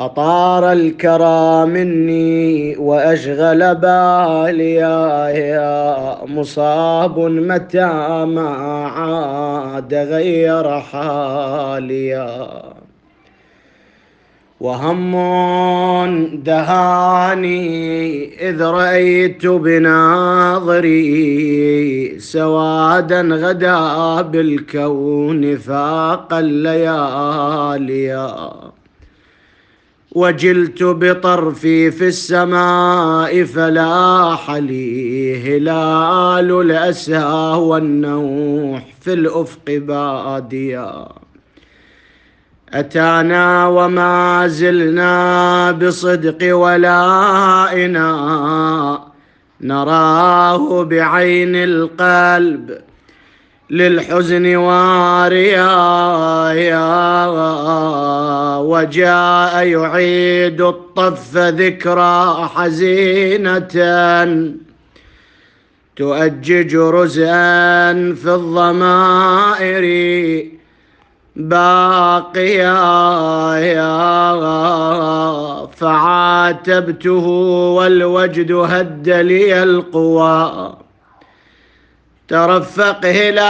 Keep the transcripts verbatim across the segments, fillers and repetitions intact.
أطار الكرى مني وأشغل بالي، يا مصاب متى ما عاد غير حاليا. وهم دهاني إذ رأيت بناظري سوادا غدا بالكون فاق اللياليا. وجلت بطرفي في السماء فلاح لي هلال الأسى والنوح في الأفق باديا. أتانا وما زلنا بصدق ولائنا نراه بعين القلب للحزن واريا. وجاء يعيد الطف ذكرى حزينة تؤجج رزءا في الضمائر باقيا. فعاتبته والوجد هد لي القوى. ترفق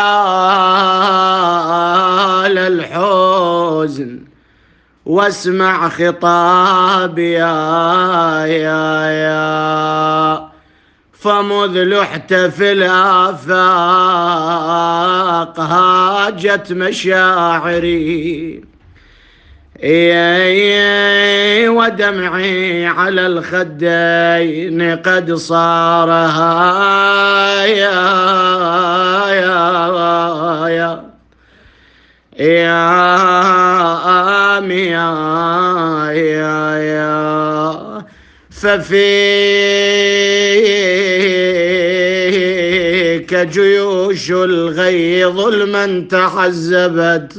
هلال الحزن واسمع خطابي يا يا فمذ لحت في الآفاق هاجت مشاعري ودمعي على الخدين قد صار هايا يا يا آمي يا يا ففيك جيوش الغي ظلما تحزبت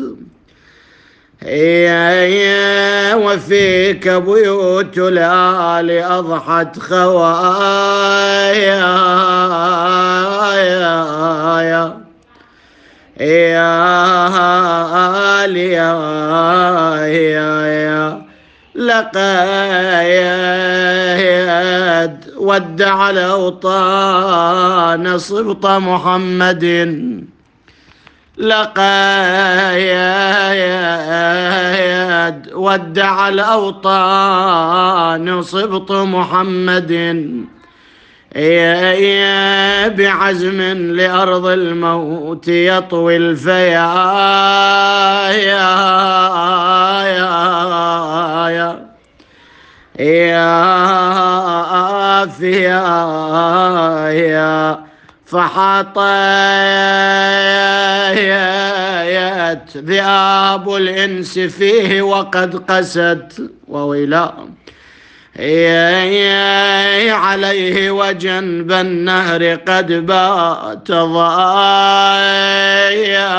وفيك بيوت الآل أضحت خوايا يا آل يا يا لقد ودع الأوطان صبط محمد. لقد ودع الأوطان صبط محمد بعزم لأرض الموت يطوي الفيا يا يا يا فيا يا فحطيت ذئاب الإنس فيه وقد قست وويلا عليه وجنب النهر قد بات ضايا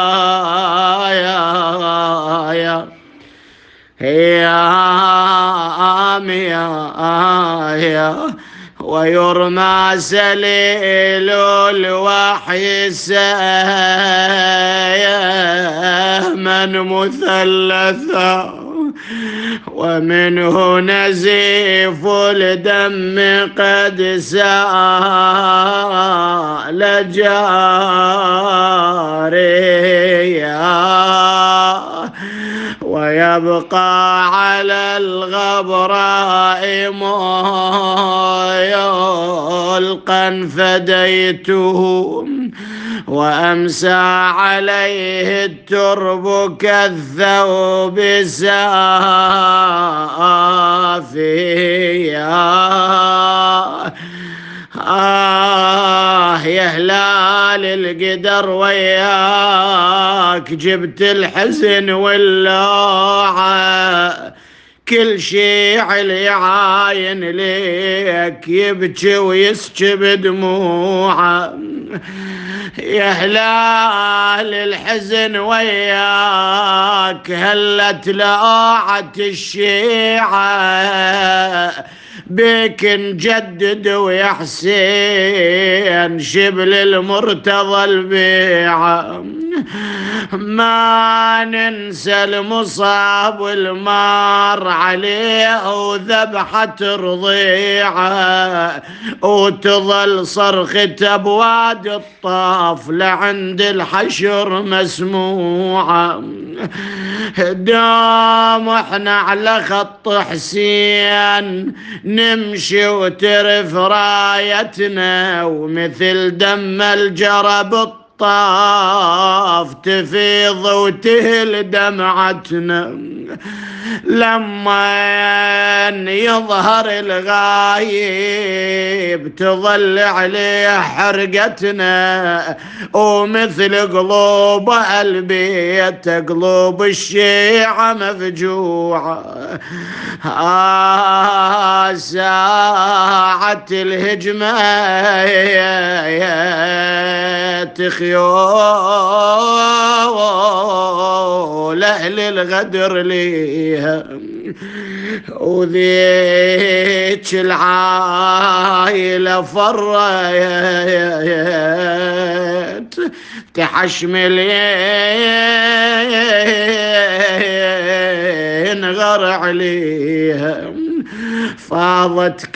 يا يا يا ويرمى سليل الوحي سهما مثلثا ومنه نزيف الدم قد سال جاريا. ويبقى على الغبراء يلقا فديته وأمسى عليه الترب كالثوب سافيا. آه يا هلال القدر وياك جبت الحزن واللوعة كل شي علي عاين ليك يبكي ويسكب دموعه. يا هلال الحزن وياك هلت لوعة الشيعة بك نجدد ويا حسين شبل المرتضى البيعة. ما ننسى المصاب والمار عليه وذبحة رضيعه، وتظل صرخة أبواد الطاف لعند الحشر مسموعة. دام احنا على خط حسين نمشي وترف رايتنا، ومثل دم الجرب الطاف تفيض وتهل دمعتنا. لما يظهر الغايب تظل عليه حرقتنا، ومثل قلوب البيت قلوب الشيعة مفجوعة. آه ساعة الهجمة تخيول أهل الغدر ليها، وذيك العايلة فريت تحشملين غر عليها. فاضت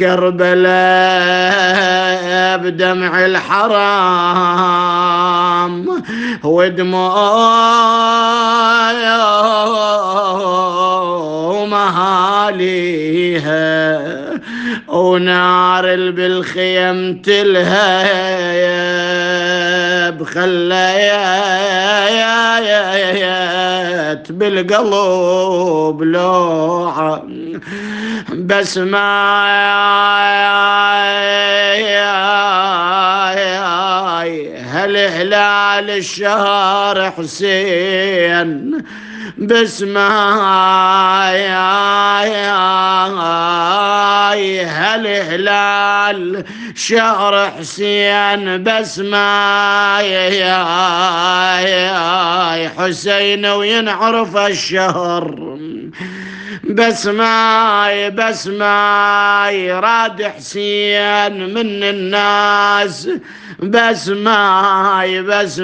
كربلاء بدمع الحرام ودموع مهاليها، ونار بالخيم تلهب خليت بالقلب لوعة. بس ما هل هلال الشهر حسين بسمها يا هل هلال شهر حسين بسمها يا حسين وينعرف الشهر. بسماي بسماي راد حسين من الناس، بسماي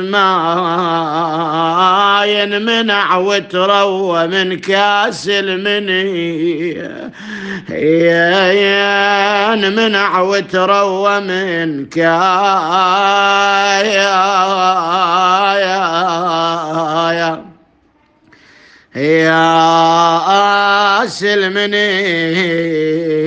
بسماي منع وتروى من كاس المني، يا منع وتروى من كاس يا سلمني